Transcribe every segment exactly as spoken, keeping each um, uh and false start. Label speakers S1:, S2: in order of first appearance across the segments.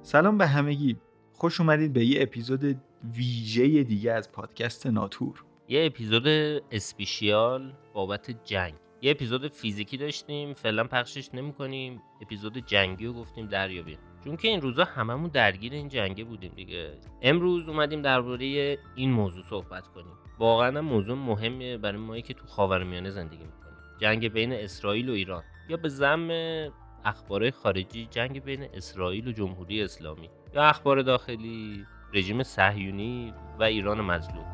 S1: سلام به همگی. خوش اومدید به یه اپیزود ویژه دیگه از پادکست ناتور.
S2: یه اپیزود اسپیشیال بابت جنگ. یه اپیزود فیزیکی داشتیم، فعلا پخشش نمی‌کنیم. اپیزود جنگی رو گفتیم دریابیم، چون که این روزا هممون درگیر این جنگه بودیم دیگه. امروز اومدیم درباره این موضوع صحبت کنیم. واقعا هم موضوع مهمیه برای مایی که تو خاورمیانه زندگی می‌کنیم. جنگ بین اسرائیل و ایران، یا به ضم اخبار خارجی جنگ بین اسرائیل و جمهوری اسلامی، یا اخبار داخلی رژیم صهیونی و ایران مظلوم.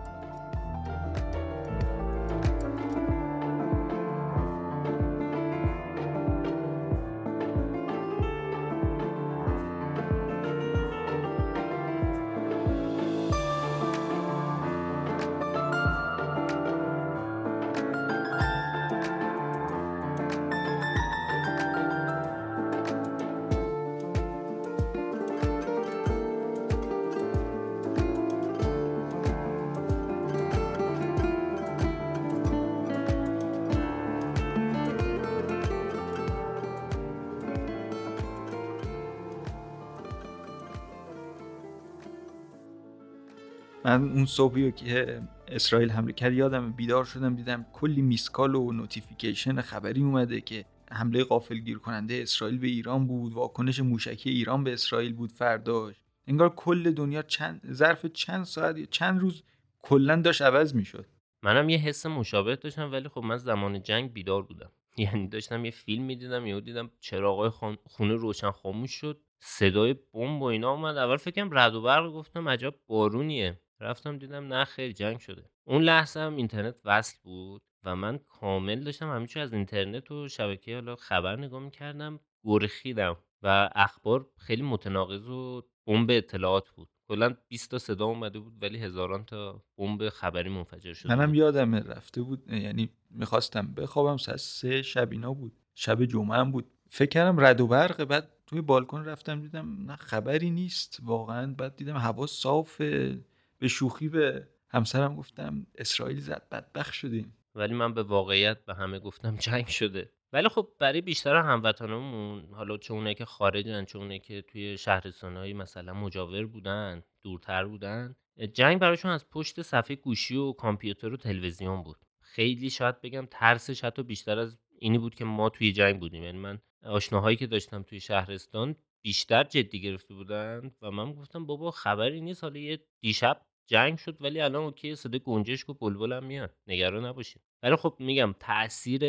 S1: من اون صبحی که اسرائیل حمله کرد یادم بیدار شدم، دیدم کلی میسکال و نوتیفیکیشن خبری اومده که حمله غافلگیر کننده اسرائیل به ایران بود، واکنش موشکی ایران به اسرائیل بود فرداش. انگار کل دنیا چند ظرف چند ساعت یا چند روز کلا داشت عوض میشد.
S2: منم یه حس مشابه داشتم، ولی خب من زمان جنگ بیدار بودم. یعنی داشتم یه فیلم میدیدم، یهو دیدم چراغای خان... خونه روشن خاموش شد، صدای بمب و اینا اومد. اول فکرم رعد و برق، گفتم عجب بارونیه. رفتم دیدم نه خیر، جنگ شده. اون لحظه هم اینترنت وصل بود و من کامل داشتم همه چی از اینترنت و شبکه حالا خبر نگاه می‌کردم. گرخیدم و اخبار خیلی متناقض و بمب اطلاعات بود. کلا بیست تا صدا اومده بود، ولی هزاران تا بمب خبری منفجر شده
S1: منم
S2: بود.
S1: یادم رفته بود، یعنی میخواستم بخوابم ساعت سه شب اینا بود، شب جمعه هم بود. فکر کردم رعد و برقه، بعد توی بالکن رفتم دیدم نه خبری نیست واقعا. بعد دیدم هوا صافه. به شوخی به همسرم گفتم اسرائیل زد، بدبخت شدیم.
S2: ولی من به واقعیت به همه گفتم جنگ شده. ولی خب برای بیشتر هموطنامون، حالا چه اونایی که خارجن چه اونایی که توی شهرستان‌های مثلا مجاور بودن، دورتر بودن، جنگ براشون از پشت صفحه گوشی و کامپیوتر و تلویزیون بود. خیلی شاید بگم ترسش حتی بیشتر از اینی بود که ما توی جنگ بودیم. یعنی من آشناهایی که داشتم توی شهرستان بیشتر جدی گرفته بودن و من گفتم بابا خبری نیست، حالا یه دیشب جنگ شد ولی الان اوکی، صدای گنجشک و بلبل هم میاد، نگران نباشید. ولی خب میگم تأثیر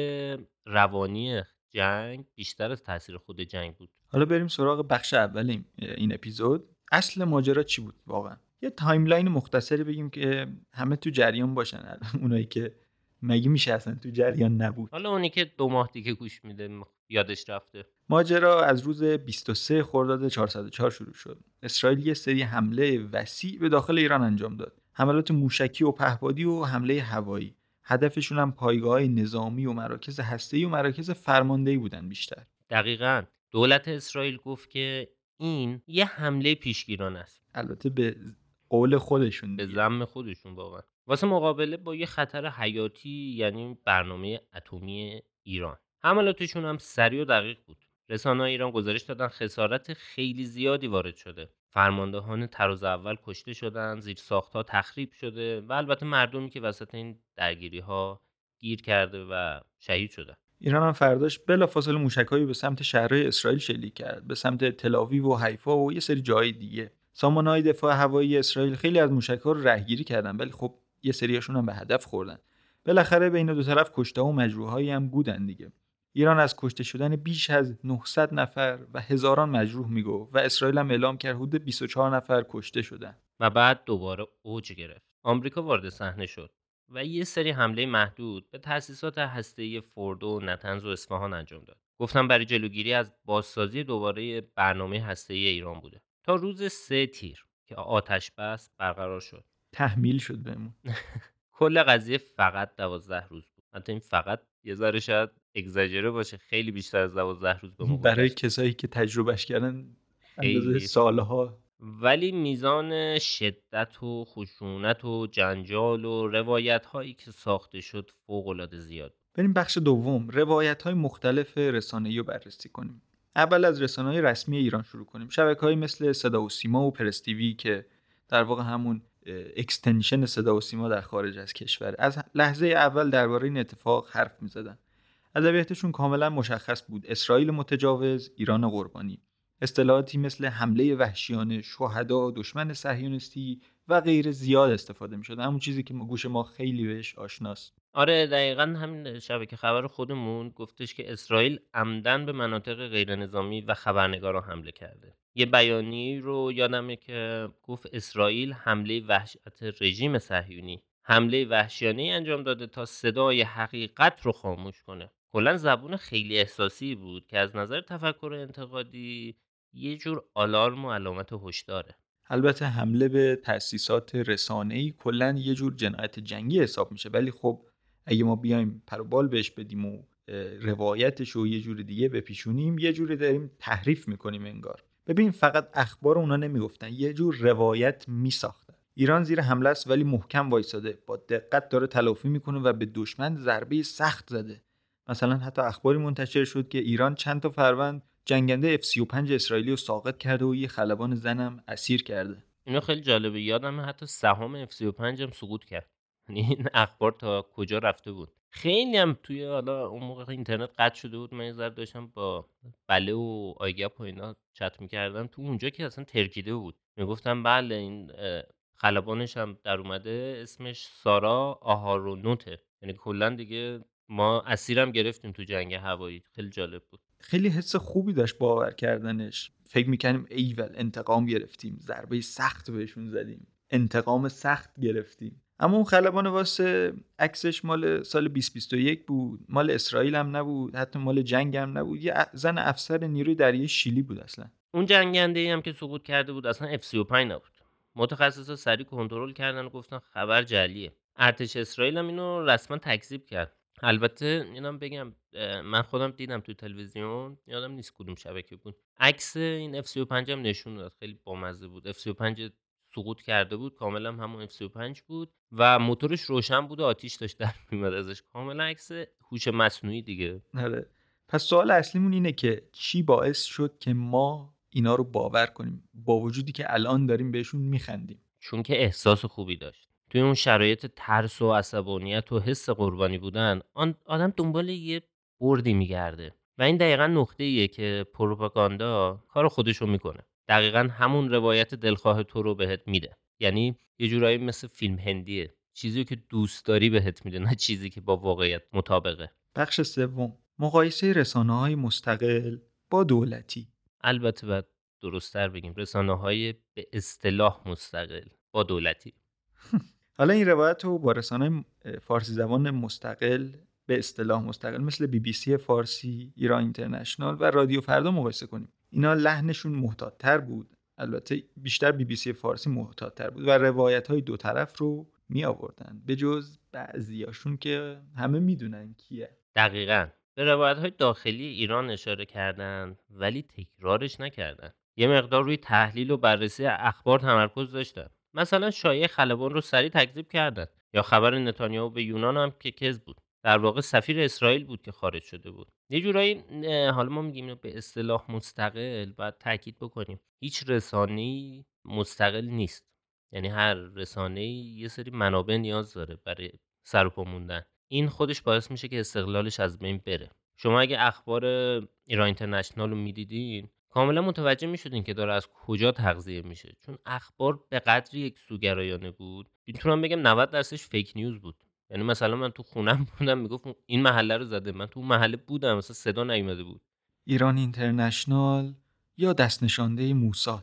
S2: روانی جنگ بیشتر از تأثیر خود جنگ بود.
S1: حالا بریم سراغ بخش اول این این اپیزود. اصل ماجرا چی بود واقعا؟ یه تایملاین مختصری بگیم که همه تو جریان باشن. اونایی که مگه میشه اصلا تو جریان نبود.
S2: حالا اونی که دو ماه دیگه گوش میده یادش رفته.
S1: ماجرا از روز بیست و سه خرداد چهارصد و چهار شروع شد. اسرائیل یه سری حمله وسیع به داخل ایران انجام داد. حملات موشکی و پهپادی و حمله هوایی. هدفشون هم پایگاه‌های نظامی و مراکز هسته‌ای و مراکز فرماندهی بودن بیشتر.
S2: دقیقاً دولت اسرائیل گفت که این یه حمله پیشگیرانه است.
S1: البته به قول خودشون
S2: به
S1: دیگه.
S2: ذم خودشون واقعا، واسه مقابله با یه خطر حیاتی، یعنی برنامه اتمی ایران. حملاتشون هم سریع و دقیق بود. رسانه‌های ایران گزارش دادن خسارت خیلی زیادی وارد شده. فرماندهان طراز اول کشته شدن، زیرساخت‌ها تخریب شده و البته مردمی که وسط این درگیری‌ها گیر کرده و شهید شدن.
S1: ایران هم فرداش بلافاصله موشک‌هایی به سمت شهرهای اسرائیل شلیک کرد، به سمت تل‌آویو و حیفا و یه سری جای دیگه. سامانه‌های دفاع هوایی اسرائیل خیلی از موشک‌ها رو رهگیری کردن، ولی خب یه سریاشون هم به هدف خوردن. بالاخره بین دو طرف کشته و مجروحایی هم بودن دیگه. ایران از کشته شدن بیش از نهصد نفر و هزاران مجروح میگفت و اسرائیل هم اعلام کرد حدود بیست و چهار نفر کشته شدن.
S2: و بعد دوباره اوج گرفت. آمریکا وارد صحنه شد و یه سری حمله محدود به تأسیسات هسته‌ای فوردو و نتنز و اصفهان انجام داد. گفتم برای جلوگیری از بازسازی دوباره برنامه هسته‌ای ایران بوده. تا روز سه تیر که آتش بس برقرار شد.
S1: تحمیل شد بهمون.
S2: کل قضیه فقط دوازده روز بود. حتی این فقط یه ذره شاید اگزاجره باشه، خیلی بیشتر از دوازده روز به ما
S1: برای
S2: گذشت.
S1: کسایی که تجربهش کردن اندازه
S2: خیلی.
S1: سالها.
S2: ولی میزان شدت و خشونت و جنجال و روایت هایی که ساخته شد فوق العاده زیاد.
S1: بریم بخش دوم، روایت های مختلف رسانه‌ای رو بررسی کنیم. اول از رسانه‌های رسمی ایران شروع کنیم. شبکه‌های مثل صدا و سیما و پرس تیوی که در واقع همون اکستنشن صدا و سیما در خارج از کشور، از لحظه اول درباره این اتفاق حرف می‌زدن. ادبیاتشون کاملا مشخص بود: اسرائیل متجاوز، ایران قربانی. اصطلاحاتی مثل حمله وحشیانه، شهدا، دشمن صهیونیستی و غیر زیاد استفاده می‌شد. همون چیزی که گوش ما خیلی بهش آشناست.
S2: آره دقیقاً همین شبکه خبر خودمون گفتش که اسرائیل عمدن به مناطق غیر نظامی و خبرنگاران حمله کرده. یه بیانیه رو یادمه که گفت اسرائیل حمله وحشت رژیم صهیونی، حمله وحشیانه انجام داده تا صدای حقیقت رو خاموش کنه. کلاً زبون خیلی احساسی بود که از نظر تفکر انتقادی یه جور آلارم و علامت هشداره.
S1: البته حمله به تأسیسات رسانه‌ای کلاً یه جور جنایت جنگی حساب میشه، ولی خب اگه ما بیایم پر و بال بهش بدیم و روایتش رو یه جور دیگه بپیشونیم، یه جوری داریم تحریف میکنیم انگار. ببین فقط اخبار اونا نمیگفتن، یه جور روایت میساختن. ایران زیر حمله است ولی محکم وایساده، با دقت داره تلافی میکنه و به دشمن ضربه سخت زده. مثلا حتی اخباری منتشر شد که ایران چند تا فروند جنگنده اف سی و پنج اسرائیلی رو ساقط کرده و یه خلبان زنم اسیر کرده.
S2: اینو خیلی جالبه، یادمه حتی سهام اف سی و پنج هم سقوط کرد. یعنی این اخبار تا کجا رفته بود. خیلی هم توی حالا اون موقع اینترنت قطع شده بود، من یه ذره داشتم با بله و آیگپ و اینا چت می‌کردم، تو اونجا که اصلا ترکیده بود، میگفتم بله این خلبانش هم در اومده، اسمش سارا آهارونوته. یعنی کلا دیگه ما اسیرم گرفتیم تو جنگ هوایی. خیلی جالب بود.
S1: خیلی حس خوبی داشت باور کردنش. فکر میکنیم ایول انتقام گرفتیم، ضربه سخت بهشون زدیم، انتقام سخت گرفتیم. اما اون خلبان واسه عکسش مال سال بیست بیست و یک بود، مال اسرائیل هم نبود، حتی مال جنگ هم نبود، یه زن افسر نیروی دریایی شیلی بود. اصلا
S2: اون جنگنده هم که سقوط کرده بود اصلا اف سی و پنج نبود. متخصصا سریع کنترل کردن و گفتن خبر جعلیه. ارتش اسرائیل هم اینو رسما تکذیب کرد. البته اینم بگم من خودم دیدم تو تلویزیون، یادم نیست کدوم شبکه بود، عکس این اف سی و پنج هم نشون داد، خیلی بامزه بود. اف سی و پنج سقوط کرده بود، کاملا همون اف سی و پنج بود و موتورش روشن بود و آتیش داشت در میومد ازش. کاملا عکس هوش مصنوعی دیگه.
S1: آره. پس سوال اصلیمون اینه که چی باعث شد که ما اینا رو باور کنیم با وجودی که الان داریم بهشون میخندیم؟
S2: چون که احساس خوبی داشت. توی اون شرایط ترس و عصبانیت و حس قربانی بودن، آن آدم دنبال یه بردی میگرده و این دقیقاً نقطه‌ایه که پروپاگاندا کار خودشو میکنه. دقیقاً همون روایت دلخواه تو رو بهت میده. یعنی یه جورایی مثل فیلم هندیه، چیزی که دوست داری بهت میده، نه چیزی که با واقعیت مطابقه.
S1: بخش سوم، مقایسه رسانه‌های مستقل با دولتی.
S2: البته باید درست‌تر بگیم رسانه‌های به اصطلاح مستقل با دولتی.
S1: حالا این روایت رو با رسانه‌های فارسی زبان مستقل به اصطلاح مستقل مثل بی بی سی فارسی، ایران اینترنشنال و رادیو فردا مقایسه کنیم. اینا لحنشون محتاط‌تر بود، البته بیشتر بی بی سی فارسی محتاط‌تر بود و روایت‌های دو طرف رو می آوردن، به جز بعضیاشون که همه میدونن کیه.
S2: دقیقاً به روایت‌های داخلی ایران اشاره کردن ولی تکرارش نکردن. یه مقدار روی تحلیل و بررسی اخبار تمرکز داشتن. مثلا شایعه خلبان رو سریع تکذیب کردن، یا خبر نتانیاهو به یونان هم که کذب بود. در واقع سفیر اسرائیل بود که خارج شده بود. یه جورایی حالا ما میگیم به اصطلاح مستقل، باید تاکید بکنیم هیچ رسانه‌ای مستقل نیست. یعنی هر رسانه‌ای یه سری منابع نیاز داره برای سر و پا موندن. این خودش باعث میشه که استقلالش از بین بره. شما اگه اخبار ایران اینترنشنال رو میدیدین کاملا متوجه میشدین که داره از کجا تغذیه میشه، چون اخبار به قدری یک سوگرایانه بود، میتونم بگم نود درصدش فیک نیوز بود. یعنی مثلا من تو خونم بودم میگفت این محله رو زده، من تو اون محله بودم مثلا صدا نیومده بود.
S1: ایران اینترنشنال یا دست نشانده موساد.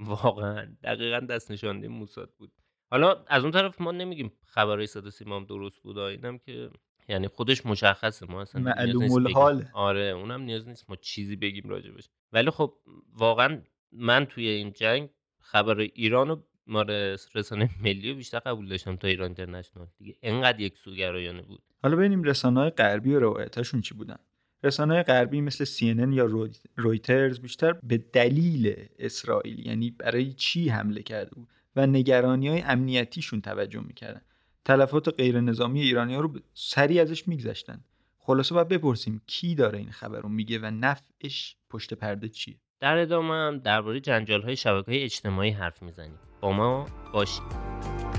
S2: واقعا دقیقاً دست نشانده موساد بود. حالا از اون طرف ما نمیگیم خبرهای صدا سیما هم درست بود، اینم که یعنی خودش مشخصه، ما اصلا نیاز
S1: معلوم
S2: نیست بگیم.
S1: الحال.
S2: آره اونم نیاز نیست ما چیزی بگیم راجبش. ولی خب واقعا من توی این جنگ خبر ایرانو مال رسانه ملی رو بیشتر قبول داشتم تا ایران اینترنشنال. دیگه انقدر یک سوگرایانه بود.
S1: حالا ببینیم رسانه‌های غربی و روایتاشون چی بودن. رسانه‌های غربی مثل سی ان ان یا رویترز بیشتر به دلیل اسرائیل، یعنی برای چی حمله کرده بود و نگرانی‌های امنیتیشون توجه می‌کردن. تلفات غیر نظامی ایرانی‌ها رو سریع ازش می‌گذشتن. خلاصه باید بپرسیم کی داره این خبر رو میگه و نفعش پشت پرده چیه.
S2: در ادامه هم درباره جنجال‌های شبکه‌های اجتماعی حرف میزنیم. با ما باشید.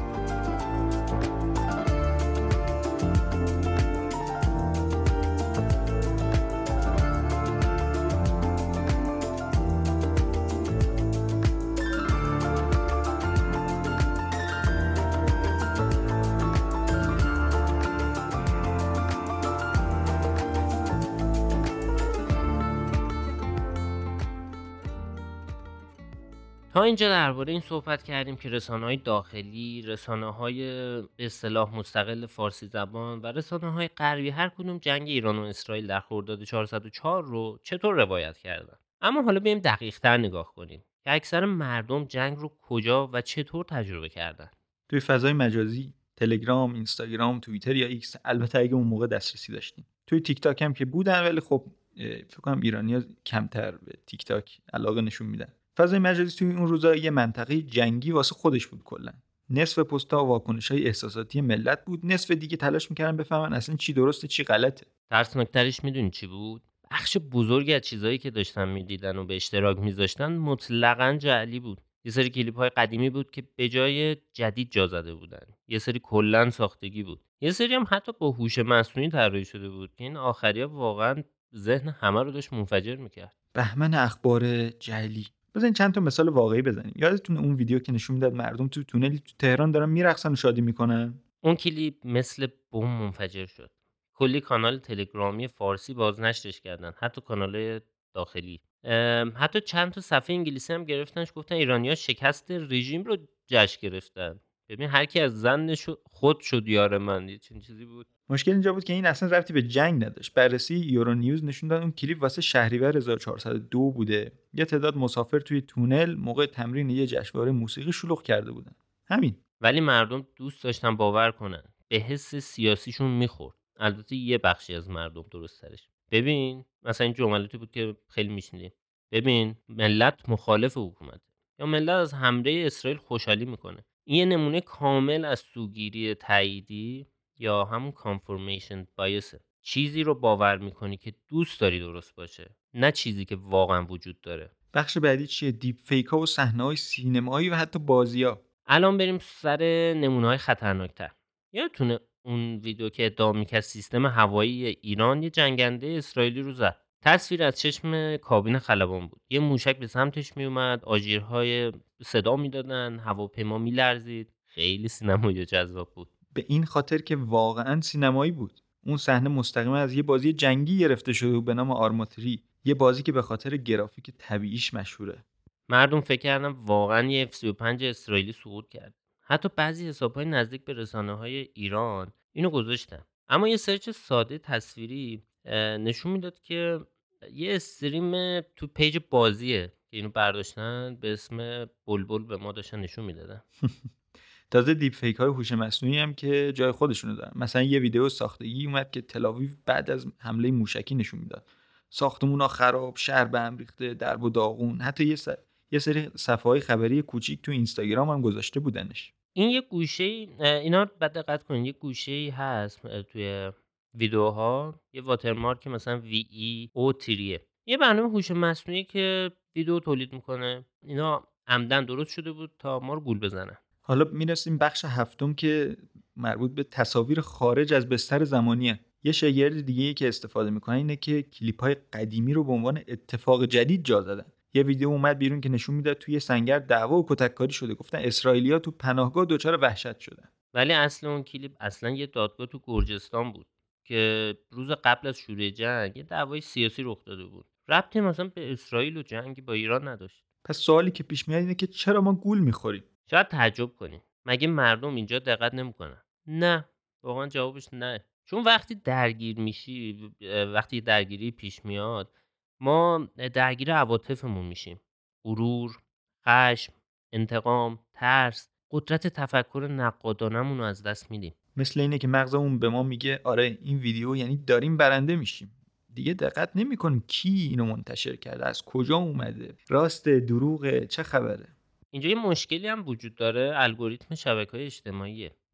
S2: تا اینجا درباره این صحبت کردیم که رسانه‌های داخلی، رسانه‌های به اصطلاح مستقل فارسی زبان و رسانه‌های غربی هر کدوم جنگ ایران و اسرائیل در خرداد چهارصد و چهار رو چطور روایت کردن. اما حالا بیایم دقیق‌تر نگاه کنیم که اکثر مردم جنگ رو کجا و چطور تجربه کردن.
S1: توی فضای مجازی، تلگرام، اینستاگرام، توییتر یا ایکس، البته اگه اون موقع دسترسی داشتیم. توی تیک تاک هم که بودن، ولی خب فکر کنم ایرانی‌ها کمتر به تیک تاک علاقه نشون میدن. فضای مجازی توی اون روزا یه منطقه جنگی واسه خودش بود کلا. نصف پست‌ها واکنش‌های احساساتی ملت بود، نصف دیگه تلاش می‌کردن بفهمن اصلا چی درسته چی غلطه.
S2: ترسناک‌ترش میدونی چی بود؟ بخش بزرگی از چیزایی که داشتن میدیدن و به اشتراک میذاشتن مطلقاً جعلی بود. یه سری کلیپ‌های قدیمی بود که به جای جدید جا زده بودن. یه سری کلاً ساختگی بود. یه سری هم حتی با هوش مصنوعی طراحی شده بود که این آخری‌ها واقعاً ذهن همه رو داشت منفجر می‌کرد.
S1: بهمن اخبار جعلی. بزنین چند تا مثال واقعی بزنیم. یادتون اون ویدیو که نشون میداد مردم تو تونلی تو تهران دارن میرقصن و شادی میکنن؟
S2: اون کلیپ مثل بمب منفجر شد. کلی کانال تلگرامی فارسی بازنشرش کردن، حتی کانال داخلی. حتی چند تا صفحه انگلیسی هم گرفتنش، گفتن ایرانی‌ها شکست رژیم رو جشن گرفتن. ببین هر کی از زنش خود شد یار من، چنین چیزی بود.
S1: مشکل اینجا بود که این اصلا ربطی به جنگ نداشت. بررسی یورو نیوز نشون داد اون کلیپ واسه شهریور هزار و چهارصد و دو بوده. یه تعداد مسافر توی تونل موقع تمرین یه جشنواره موسیقی شلوغ کرده بودن. همین.
S2: ولی مردم دوست داشتن باور کنن. به حس سیاسیشون میخورد. البته یه بخشی از مردم درست ترش. ببین مثلا این جملاتی بود که خیلی میشنیدیم. ببین ملت مخالف حکومت یا ملت از حمله اسرائیل خوشحالی میکنه. این یه نمونه کامل از سوگیری تاییدی یا همون کانفرمیشن بایسه. چیزی رو باور میکنی که دوست داری درست باشه، نه چیزی که واقعا وجود داره.
S1: بخش بعدی چیه؟ دیپ فیک ها و صحنه‌های سینمایی و حتی بازی‌ها.
S2: الان بریم سر نمونه‌های خطرناکتر. یادتونه اون ویدیو که ادعا میکرد سیستم هوایی ایران یه جنگنده اسرائیلی رو زد؟ تصویر از چشم کابین خلبان بود. یه موشک به سمتش میومد، آژیرهای صدا میدادن، هواپیما میلرزید. خیلی سینمایی و جذاب بود.
S1: به این خاطر که واقعا سینمایی بود. اون صحنه مستقیما از یه بازی جنگی گرفته شده بود به نام آرماتری، یه بازی که به خاطر گرافیک طبیعیش مشهوره.
S2: مردم فکر کردن واقعا یه اف سی و پنج اسرائیلی سقوط کرد. حتی بعضی حساب‌های نزدیک به رسانه‌های ایران اینو گذاشتن. اما یه سرچ ساده تصویری نشون میداد که یه استریم تو پیج بازیه که اینو برداشتن به اسم بلبل به ما داشتن نشون میدادن.
S1: تازه دیپ فیک های هوش مصنوعی هم که جای خودشونو دارن. مثلا یه ویدیو ساختگی اومد که تل‌آویو بعد از حمله موشکی نشون میداد. ساختمونا خراب، شهر به هم ریخته، درب و داغون. حتی یه سر... یه سری صفحه‌های خبری کوچیک تو اینستاگرام هم گذاشته بودنش.
S2: این یه گوشه‌ای، اینا بعد دقت کنین، یه گوشه‌ای هست توی ویدیوها، یه واترمارک مثلا وی ای او تری، یه برنامه هوش مصنوعی که ویدیو تولید میکنه. اینا عمدن درست شده بود تا ما رو گول بزنه.
S1: حالا میرسیم بخش هفتم که مربوط به تصاویر خارج از بستر زمانیه. یه شاگرد دیگه‌ای که استفاده میکنه اینه که کلیپ‌های قدیمی رو به عنوان اتفاق جدید جا دادن. یه ویدیو اومد بیرون که نشون میداد توی سنگر دعوا و کتککاری شده. گفتن اسرائیلی‌ها تو پناهگاه دچار وحشت شدن.
S2: ولی اصل اون کلیپ اصلا یه دادگاه تو گرجستان بود که روز قبل از شروع جنگ یه دعوای سیاسی رخ داده بود. ربطی مثلا به اسرائیل و جنگ با ایران نداشت.
S1: پس سوالی که پیش میاد اینه که چرا ما گول میخوریم؟
S2: شاید تعجب کنیم، مگه مردم اینجا دقت نمیکنن؟ نه، واقعا جوابش نه. چون وقتی درگیر میشی، وقتی درگیری پیش میاد، ما درگیر عواطفمون میشیم. غرور، خشم، انتقام، ترس، قدرت تفکر نقادانمون رو از دست میدیم.
S1: مثل اینه که مغزمون به ما میگه آره این ویدیو یعنی داریم برنده میشیم. دیگه دقت نمی‌کنیم کی اینو منتشر کرده، از کجا اومده، راست دروغه، چه خبره.
S2: اینجا یه مشکلی هم وجود داره، الگوریتم شبکه‌های اجتماعیه.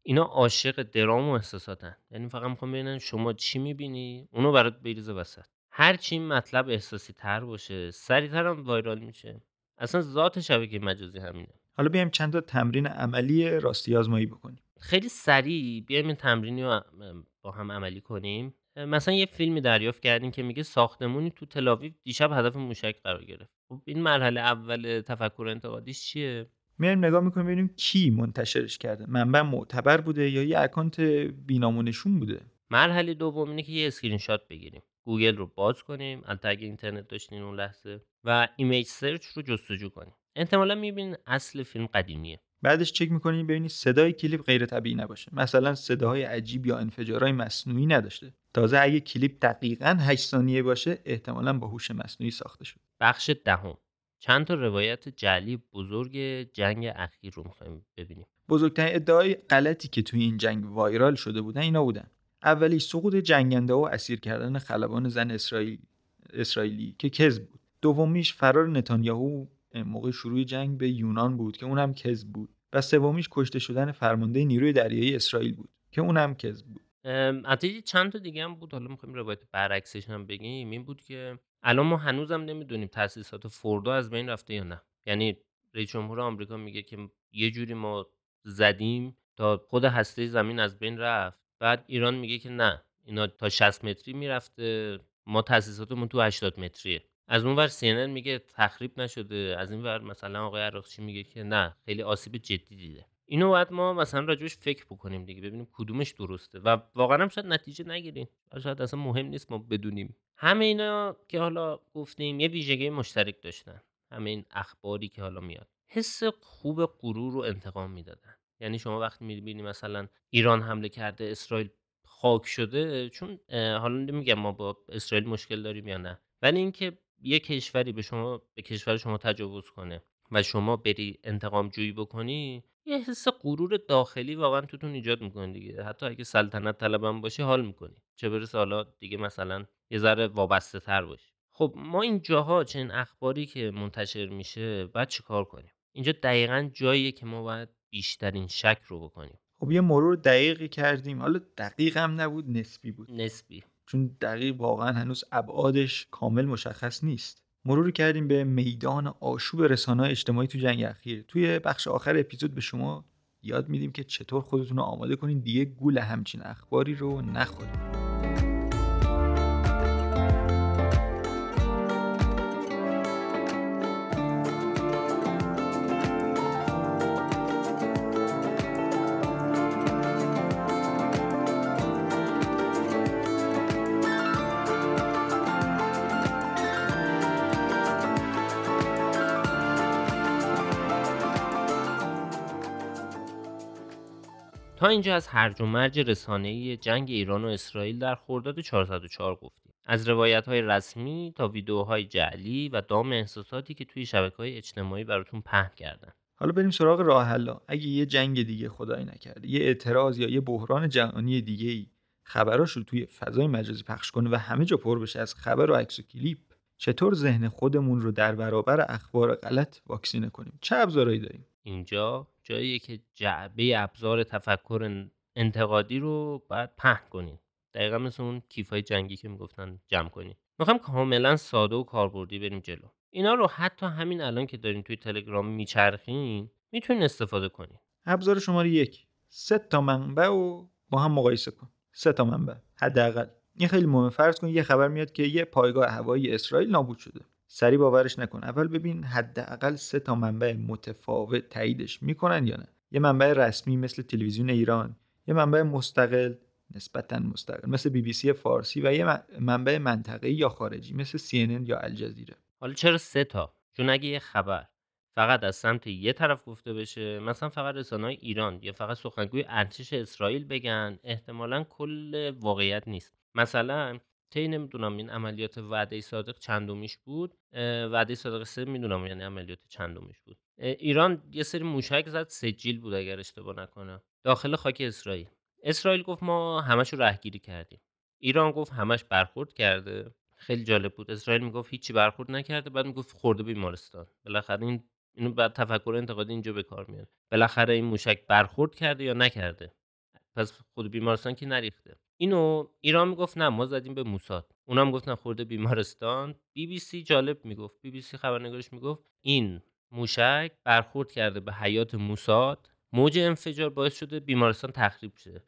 S2: اینا عاشق درام و احساساتن. یعنی فقط میخوام ببینن شما چی میبینی اونو برات بریزه وسط. هر چی این مطلب احساسی تر باشه سریعتر هم وایرال میشه. اصلا ذات شبکه مجازی همینه.
S1: حالا بیایم چند تا تمرین عملی راستی آزمایی بکنیم.
S2: خیلی سریع بیایم این تمرینی رو با هم عملی کنیم. مثلا یه فیلمی دریافت کردیم که میگه ساختمونی تو تل‌آویو دیشب هدف موشک قرار گرفت. خب این مرحله اول تفکر انتقادیش چیه؟
S1: میایم نگاه میکنیم ببینیم کی منتشرش کرده، منبع معتبر بوده یا یه اکانت بی‌نام بوده.
S2: مرحله دوم اینه که یه اسکرین شات بگیریم، گوگل رو باز کنیم البته اگه اینترنت داشتین اون لحظه، و ایمیج سرچ رو جستجو کنیم. احتمالاً میبینین اصل فیلم قدیمیه.
S1: بعدش چک میکنید ببینید صدای کلیپ غیر طبیعی نباشه، مثلا صداهای عجیب یا انفجارهای مصنوعی نداشته. تازه اگه کلیپ دقیقاً هشت ثانیه باشه احتمالاً با هوش مصنوعی ساخته شده.
S2: بخش دهم، چند تا روایت جعلی بزرگ جنگ اخیر رو می‌خوایم ببینیم.
S1: بزرگترین ادعای غلطی که توی این جنگ وایرال شده بودن اینا بودن. اولی سقوط جنگنده و اسیر کردن خلبان زن اسرائیل اسرائیلی که کذب بود. دومیش فرار نتانیاهو موقع شروع جنگ به یونان بود که اونم کذب بود. و سومیش کشته شدن فرمانده نیروی دریایی اسرائیل بود که اونم کذب بود.
S2: ام، البته چند تا دیگه هم بود، حالا می‌خوایم روایت برعکسش هم بگیم. این بود که الان ما هنوزم نمیدونیم تأسیسات فوردو از بین رفته یا نه. یعنی رئیس جمهور آمریکا میگه که یه جوری ما زدیم تا خود هسته زمین از بین رفت، بعد ایران میگه که نه اینا تا شصت متری میرفته، ما تأسیساتمون تو هشتاد متریه. از اون ور سی ان ان میگه تخریب نشده، از این ور مثلا آقای عراقچی میگه که نه خیلی آسیب جدی دیده. اینو باید ما مثلا راجبش فکر بکنیم دیگه، ببینیم کدومش درسته و واقعا هم شاید نتیجه نگیریم، شاید اصلا مهم نیست ما بدونیم. همه اینا که حالا گفتیم یه ویژگی مشترک داشتن. همه این اخباری که حالا میاد حس خوب غرور و انتقام میدادن. یعنی شما وقتی میبینی مثلا ایران حمله کرده اسرائیل خاک شده، چون حالا نمیگم ما با اسرائیل مشکل داریم یا نه، ولی اینکه یه کشوری به شما به کشور شما تجاوز کنه و شما بری انتقام جویی بکنی، یه حس غرور داخلی واقعا توتون ایجاد میکنه دیگه. حتی اگه سلطنت طلبم باشی حال میکنی، چه برسه حالا دیگه مثلا یه ذره وابسته تر باشی. خب ما این جاها چنین اخباری که منتشر میشه بعد چی کار کنیم؟ اینجا دقیقاً جاییه که ما باید بیشترین شک رو بکنیم.
S1: خب یه مرور دقیقی کردیم، حالا دقیق هم نبود، نسبی بود.
S2: نسبی.
S1: چون دقیق واقعا هنوز ابعادش کامل مشخص نیست. مرور کردیم به میدان آشوب رسانه‌های اجتماعی تو جنگ اخیر. توی بخش آخر اپیزود به شما یاد میدیم که چطور خودتون رو آماده کنین دیگه گول همچین اخباری رو نخورید.
S2: تا اینجا از هرج و مرج رسانه‌ای جنگ ایران و اسرائیل در خرداد چهارصد و چهار گفتیم. از روایت‌های رسمی تا ویدیوهای جعلی و دام احساساتی که توی شبکه‌های اجتماعی براتون پهن کردن.
S1: حالا بریم سراغ راه حل‌ها. اگه یه جنگ دیگه خدای نکرده، یه اعتراض یا یه بحران جهانی دیگه‌ای خبراش رو توی فضای مجازی پخش کنه و همه جا پر بشه از خبر و عکس و کلیپ، چطور ذهن خودمون رو در برابر اخبار غلط واکسینه کنیم؟ چه ابزارهایی داریم؟
S2: اینجا جاییه که جعبه ابزار تفکر انتقادی رو باید پهن کنین. دقیقا مثل اون کیفای جنگی که میگفتن جمع کنین. میخوام کاملا ساده و کاربردی بریم جلو. اینا رو حتی همین الان که دارین توی تلگرام میچرخین میتونین استفاده کنین.
S1: ابزار شماره یک، سه تا منبع و با هم مقایسه کن. سه تا منبع حداقل. این خیلی مهمه. فرض کن یه خبر میاد که یه پایگاه هوایی اسرائیل نابود شده. سریع باورش نکن. اول ببین حداقل سه تا منبع متفاوت تاییدش میکنن یا نه. یه منبع رسمی مثل تلویزیون ایران، یه منبع مستقل نسبتاً مستقل مثل بی بی سی فارسی و یه منبع منطقه‌ای یا خارجی مثل سی ان ان یا الجزیره.
S2: حالا چرا سه تا؟ چون اگه یه خبر فقط از سمت یه طرف گفته بشه، مثلا فقط رسانه‌های ایران یا فقط سخنگوی ارتش اسرائیل بگن، احتمالاً کل واقعیت نیست. مثلا طی نمیدونم این عملیات وعده صادق چندمیش بود، وعده صادق سه میدونم یعنی عملیات چندمیش بود. ایران یه سری موشک زد، سجیل بود اگر اشتباه نکنم، داخل خاک اسرائیل. اسرائیل گفت ما همشو رهگیری کردیم. ایران گفت همش برخورد کرده. خیلی جالب بود. اسرائیل میگفت هیچی برخورد نکرده، بعد میگفت خورده بیمارستان. بالاخره این اینو بعد تفکر انتقادی اینجا به کار میاد. بالاخره این موشک برخورد کرده یا نکرده؟ پس خود بیمارستان که نریخته. اینو ایران میگفت نه ما زدیم به موساد، اونا هم گفتن خورده بیمارستان. بی بی سی جالب میگفت، بی بی سی خبرنگارش میگفت این موشک برخورد کرده به حیات موساد، موج انفجار باعث شده بیمارستان تخریب شه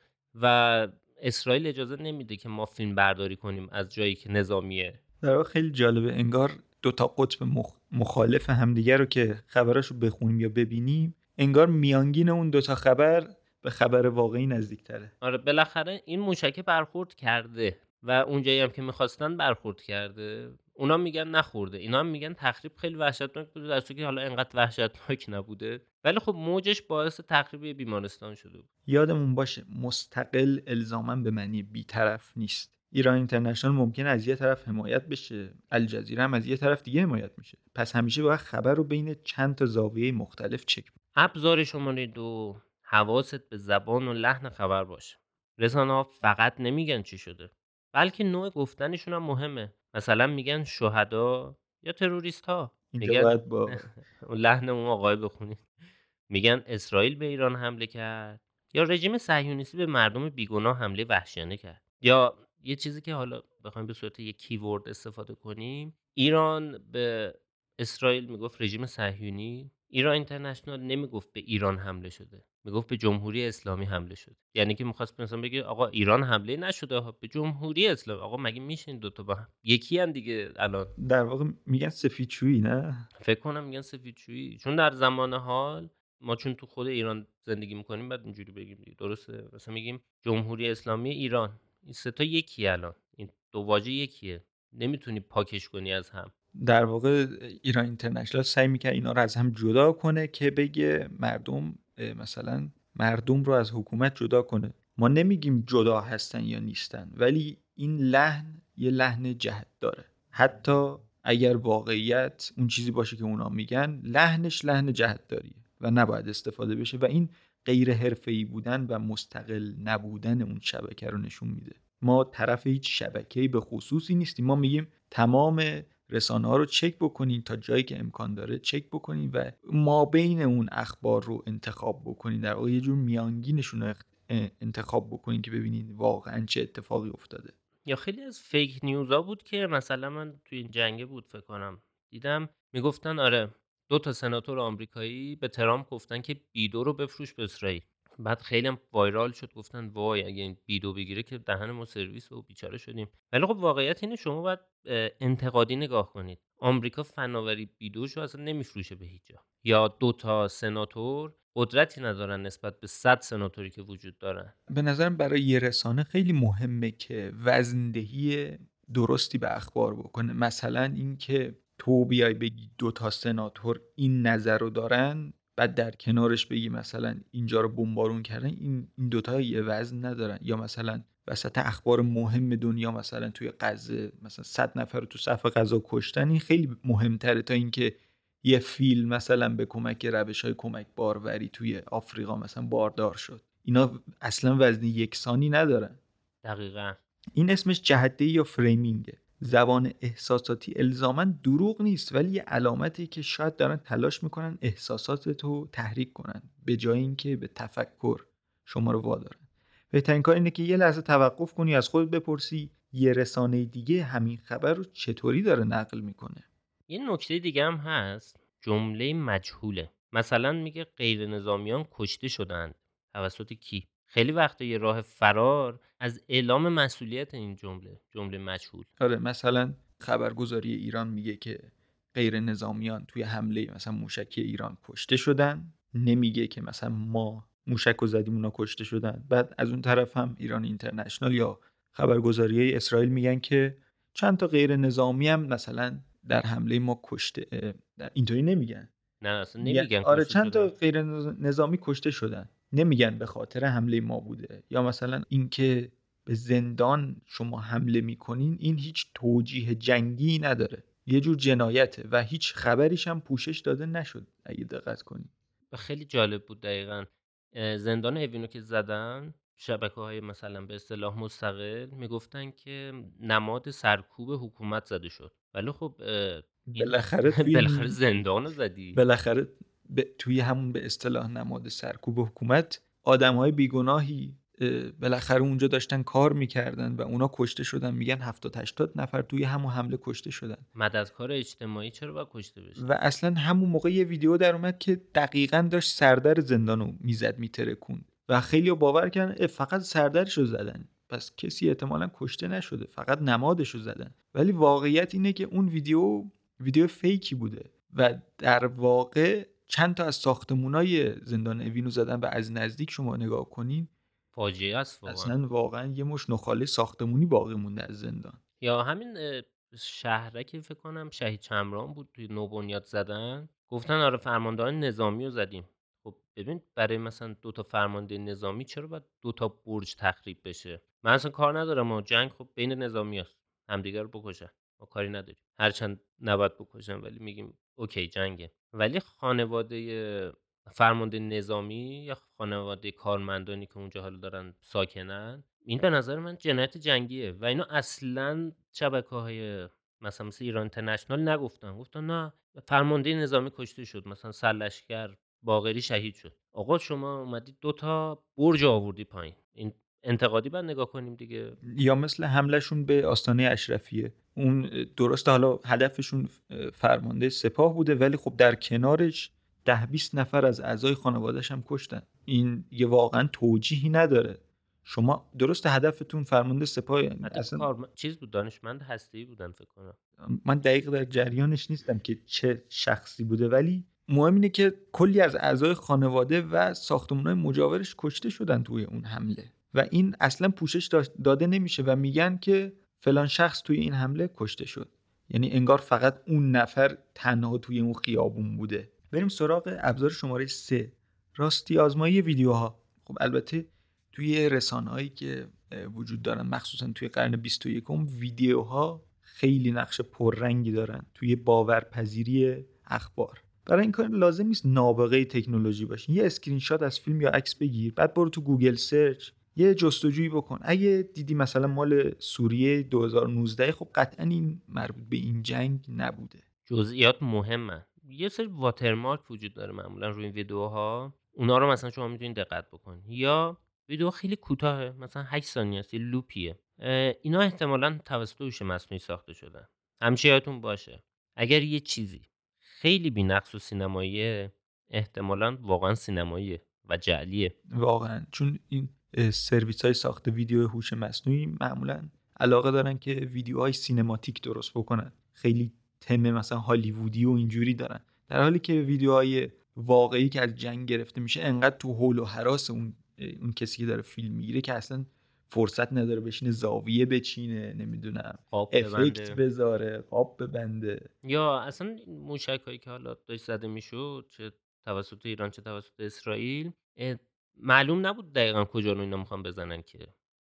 S2: و اسرائیل اجازه نمیده که ما فیلم برداری کنیم از جایی که نظامیه.
S1: در واقع خیلی جالبه، انگار دو تا قطب مخ... مخالف همدیگه رو که خبراشو بخونیم یا ببینیم، انگار میانگین اون دو تا خبر به خبر واقعی نزدیک‌تره.
S2: آره بالاخره این موشک برخورد کرده و اونجایی هم که میخواستن برخورد کرده. اونا میگن نخورده، اینا هم میگن تخریب خیلی وحشتناک بوده، در صورتی که حالا انقدر وحشتناک نبوده، ولی خب موجش باعث تخریب بیمارستان شده بود.
S1: یادمون باشه مستقل الزاماً به معنی بی‌طرف نیست. ایران اینترنشنال ممکن از یه طرف حمایت بشه، الجزیره هم از یه طرف دیگه حمایت میشه. پس همیشه باید خبر رو بین چند تا زاویه مختلف چک کنیم.
S2: ابزار شماره دو، حواست به زبان و لحن خبر باشه. رسانه‌ها فقط نمیگن چی شده، بلکه نوع گفتنشون هم مهمه. مثلا میگن شهدا یا تروریست ها،
S1: اینجا
S2: میگن
S1: باید با
S2: اون لحن اون آقای بخونید، میگن اسرائیل به ایران حمله کرد یا رژیم صهیونیستی به مردم بیگناه حمله وحشیانه کرد. یا یه چیزی که حالا بخوایم به صورت یک کیورد استفاده کنیم، ایران به اسرائیل میگفت رژیم صهیونی، ایران اینترنشنال نمیگفت به ایران حمله شده، میگفت به جمهوری اسلامی حمله شده. یعنی که میخواست مثلا بگه آقا ایران حمله نشده ها، به جمهوری اسلامی. آقا مگه میشه این دوتا با هم یکی ان دیگه؟ الان
S1: در واقع میگن سفیدشویی، نه؟
S2: فکر کنم میگن سفیدشویی، چون در زمان حال ما چون تو خود ایران زندگی میکنیم بعد اینجوری بگیم دیگه. درسته؟ مثلا میگیم جمهوری اسلامی ایران، این سه تا یکیه، الان این دو واژه یکیه، نمیتونی پاکش کنی از هم.
S1: در واقع ایران اینترنشنال سعی میکنه اینا رو از هم جدا کنه که بگه مردم، مثلا مردم رو از حکومت جدا کنه. ما نمیگیم جدا هستن یا نیستن، ولی این لحن یه لحن جهت داره. حتی اگر واقعیت اون چیزی باشه که اونا میگن، لحنش لحن جهت داریه و نباید استفاده بشه و این غیر حرفه‌ای بودن و مستقل نبودن اون شبکه رو نشون میده. ما طرف هیچ شبکه‌ای به خصوصی نیستیم. ما میگیم تمام رسانه ها رو چک بکنین، تا جایی که امکان داره چک بکنین و ما بین اون اخبار رو انتخاب بکنین، در واقع یه جور میانگینشون رو انتخاب بکنین که ببینین واقعا چه اتفاقی افتاده.
S2: یا خیلی از فیک نیوزا بود که مثلا من توی این جنگه بود فکر کنم دیدم میگفتن آره دو تا سناتور آمریکایی به ترامپ گفتن که بیدو رو بفروش به اسرائیل. بعد خیلی هم وایرال شد، گفتن وای اگه این بیدو بگیره که دهن ما سرویس و بیچاره شدیم. ولی خب واقعیت اینه شما باید انتقادی نگاه کنید. آمریکا فناوری بیدوش رو اصلا نمیفروشه به هیچ جا. یا دو تا سناتور قدرتی ندارن نسبت به صد سناتوری که وجود دارن.
S1: به نظرم برای یه رسانه خیلی مهمه که وزندهی درستی به اخبار بکنه. مثلا اینکه تو بیای بگی دو تا سناتور این نظر رو دارن، بعد در کنارش بگی مثلا اینجا رو بمبارون کردن، این این دوتا یه وزن ندارن. یا مثلا وسط اخبار مهم دنیا مثلا توی غزه مثلا صد نفر رو تو صف غزه کشتن، این خیلی مهمتره تا اینکه یه فیل مثلا به کمک روش‌های کمک باروری توی آفریقا مثلا باردار شد. اینا اصلا وزن یکسانی ندارن.
S2: دقیقاً
S1: این اسمش جهت‌دهی یا فریمینگه. زبان احساساتی الزاماً دروغ نیست، ولی یه علامتی که شاید دارن تلاش میکنن احساساتتو تحریک کنن به جای اینکه به تفکر شما رو وادارن. بهترین کار اینه که یه لحظه توقف کنی، از خودت بپرسی یه رسانه دیگه همین خبر رو چطوری داره نقل میکنه.
S2: یه نکته دیگه هم هست، جمله مجهوله. مثلا میگه غیر نظامیان کشته شدند توسط کی؟ خیلی وقتا یه راه فرار از اعلام مسئولیت این جمله، جمله مجهول.
S1: آره، مثلا خبرگزاری ایران میگه که غیر نظامیان توی حمله مثلا موشکی ایران کشته شدن، نمیگه که مثلا ما موشک رو زدیم اونا کشته شدن. بعد از اون طرف هم ایران اینترنشنال یا خبرگزاری اسرائیل میگن که چند تا غیر نظامی هم مثلا در حمله ما کشته. اینطوری نمیگن.
S2: نه اصلا
S1: میگن
S2: نمیگن
S1: آره
S2: کشته
S1: چند تا
S2: شدن.
S1: غیر نظامی کشته شدن، نمیگن به خاطر حمله ما بوده. یا مثلا اینکه به زندان شما حمله میکنین، این هیچ توجیه جنگی نداره، یه جور جنایته و هیچ خبریش هم پوشش داده نشد اگه دقت کنین.
S2: و خیلی جالب بود دقیقاً زندان اوینو که زدن، شبکه‌های مثلا به اصطلاح مستقل میگفتن که نماد سرکوب حکومت زده شد، ولی خب این
S1: بالاخره توی
S2: بالاخره زندانو زدی.
S1: بالاخره ب... توی همون به اصطلاح نماد سرکوب حکومت آدم‌های بیگناهی بالاخره اونجا داشتن کار میکردن و اونا کشته شدن. میگن هفتاد هشتاد نفر توی همون حمله کشته شدن.
S2: مددکار اجتماعی چرا باید کشته بشه؟
S1: و اصلا همون موقع یه ویدیو در اومد که دقیقاً داشت سردر زندانو میزد میترکون و خیلی باور کردن فقط سردرشو زدن، پس کسی احتمالاً کشته نشده، فقط نمادشو زدن. ولی واقعیت اینه که اون ویدیو ویدیو فیکی بوده و در واقع چند تا از ساختمونای زندان اوینو زدن و از نزدیک شما نگاه کنین
S2: فاجعه است واقعا.
S1: اصلا واقعا یه مش نخاله ساختمونی باقی مونده از زندان.
S2: یا همین اه، شهرکی فکر کنم شهید چمران بود توی نو بنیاد زدن، گفتن آره فرماندهان نظامی رو زدیم. خب ببین برای مثلا دو تا فرمانده نظامی چرا باید دو تا برج تخریب بشه؟ من اصلا کار ندارم، ما جنگ خب بین نظامی هست، همدیگر رو بکشن، ما کاری نداریم، هرچند نباید بکشن ولی میگیم اوکی جنگه. ولی خانواده فرمانده نظامی یا خانواده کارمندانی که اونجا حالا دارن ساکنن، این به نظر من جنایت جنگیه و اینا اصلا شبکه‌های مثلا مثل ایران اینترنشنال نگفتن، گفتن نه فرمانده نظامی کشته شد، مثلا سرلشکر باقری شهید شد. آقا شما اومدید دو تا برج آوردی پایین، این انتقادی بعد نگاه کنیم دیگه.
S1: یا مثل حملهشون به آستانه اشرفیه، اون درسته حالا هدفشون فرمانده سپاه بوده ولی خب در کنارش ده بیست نفر از اعضای خانواده‌اش هم کشتن. این یه واقعا توجیهی نداره. شما درسته هدفتون فرمانده سپاه،
S2: اصلا کار چیز بود، دانشمند هسته‌ای بودن فکر کنم.
S1: من دقیق در جریانش نیستم که چه شخصی بوده، ولی مهم اینه که کلی از اعضای خانواده و ساختمان‌های مجاورش کشته شدن توی اون حمله و این اصلا پوشش داده نمیشه و میگن که فلان شخص توی این حمله کشته شد. یعنی انگار فقط اون نفر تنها توی اون خیابون بوده. بریم سراغ ابزار شماره سه، راستی آزمایی ویدیوها. خب البته توی رسانه‌هایی که وجود دارن مخصوصا توی قرن بیست و یکم ویدیوها خیلی نقش پررنگی دارن توی باورپذیری اخبار. برای این کار لازم نیست نابغه تکنولوژی باشی. یه اسکرین شات از فیلم یا عکس بگیر، بعد برو تو گوگل سرچ یه جستجویی بکن. اگه دیدی مثلا مال سوریه دو هزار و نوزده، خب قطعا این مربوط به این جنگ نبوده.
S2: جزئیات مهمه. یه سری واترمارک وجود داره معمولا روی این ویدیوها، اونا رو مثلا شما میتونید دقت بکنید. یا ویدیو خیلی کوتاهه مثلا هشت ثانیه است، یه لوپیه، اینا احتمالاً توسط هوش مصنوعی ساخته شدن. همیشه یادتون باشه اگر یه چیزی خیلی بی‌نقص و سینماییه، احتمالاً واقعا سینماییه و جعلیه.
S1: واقعا، چون این سرویس‌های ساخت ویدیو هوش مصنوعی معمولاً علاقه دارن که ویدیوهای سینماتیک درست بکنن، خیلی تم مثلا هالیوودی و اینجوری دارن، در حالی که ویدیوهای واقعی که از جنگ گرفته میشه انقدر تو هول و هراس اون اون کسی که داره فیلم میگیره که اصلا فرصت نداره بشینه زاویه بچینه، نمیدونم افکت بذاره، قاب ببنده.
S2: یا اصلا موشکایی که حالا داشت زده میشد چه توسط ایران چه توسط اسرائیل، معلوم نبود دقیقاً کجا رو اینا میخوان بزنن که،